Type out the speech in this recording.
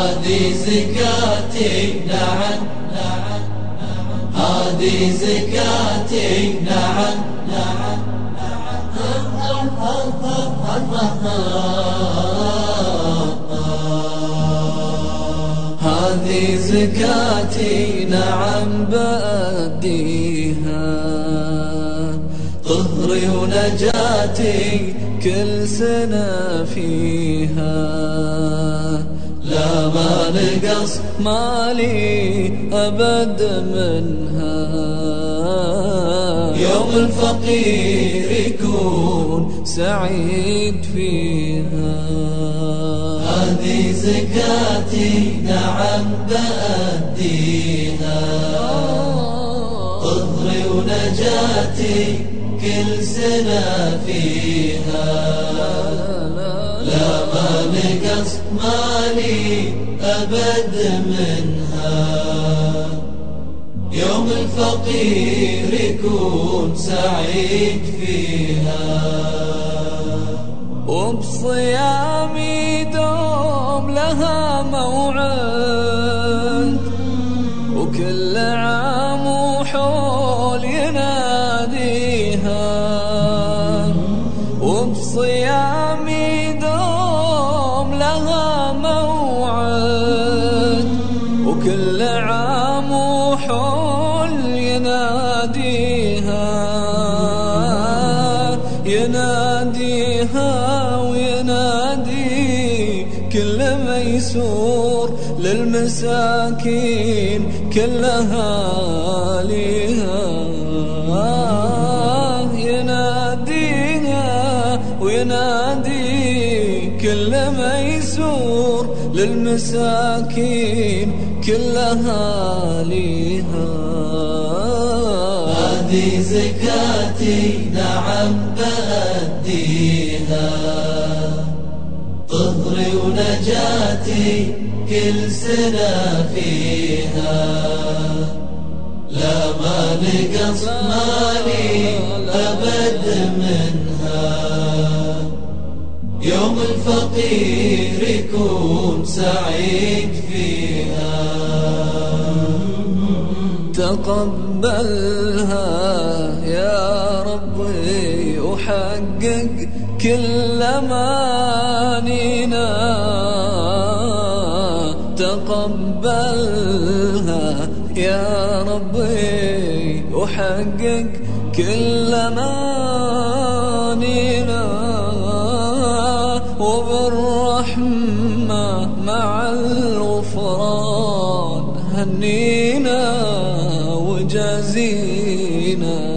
هذه زكاتي نعم، هذه زكاتي نعم، هذه زكاتي نعم بأديها، طهري ونجاتي كل سنة فيها، لا ما نقص مالي أبد منها، يوم الفقير يكون سعيد فيها. هذه زكاتي نعم بأديها، طهري ونجاتي كل سنة فيها، لا ما نقص مالي أبد منها، يوم الفقير يكون سعيد فيها. وبصيامي دوم لها موعد، وكل عام وحول يناديها، وبصيامي دوم لها موعد، وكل عام وحول يناديها، يناديها وينادي كل ميسور للمساكين كل أهاليها، يناديها وينادي كل ميسور للمساكين كل أهاليها. هذه زكاتي نعم بأديها، طهري ونجاتي كل سنة فيها، لا ما نقص مالي أبد منها، يوم الفقير يكون سعيد فيها. تقبلها يا ربي وحقق كل أمانينا، تقبلها يا ربي وحقق كل أمانينا، وبالرحمة مع الغفران هنينا وجازينا.